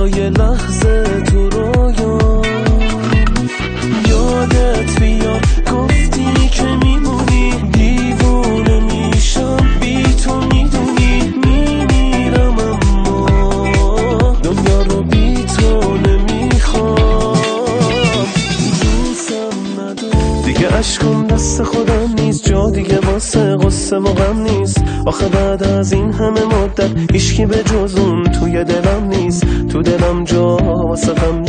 یه لحظه تو رویا یادت بیاد گفتی که میمونی، دیوونه میشم بی تو میدونی، میمیرم اما دنیا رو بی تو نمیخوام. دوستم ندارم دیگه، عشقم دست خودم نیست، جا دیگه واسه غصه و غم نیست. آخه بعد از این همه مدت هیچکی به جز اون توی دلم نیست، تو دلم جا واسه غم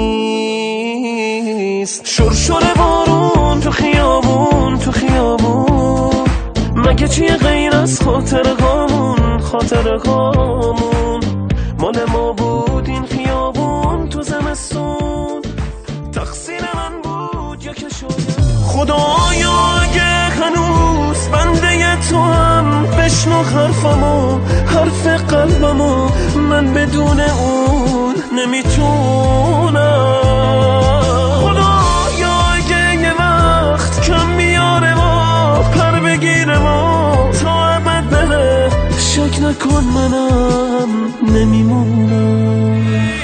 نیست. شرشر بارون تو خیابون، تو خیابون مگه چیه غیر از خاطرهامون، خاطرهامون مال ما بود این خیابون تو زمستون، تقصیر من بود یا که شاید خدایا اگه هنوز بنده تو هم بشنو حرفمو، حرف قلبمو، من بدون اون نمیتونم. خدایا اگه یه وقت کم بیاره ما پر بگیره ما تا ابد بره، شک نکن منم نمیمونم.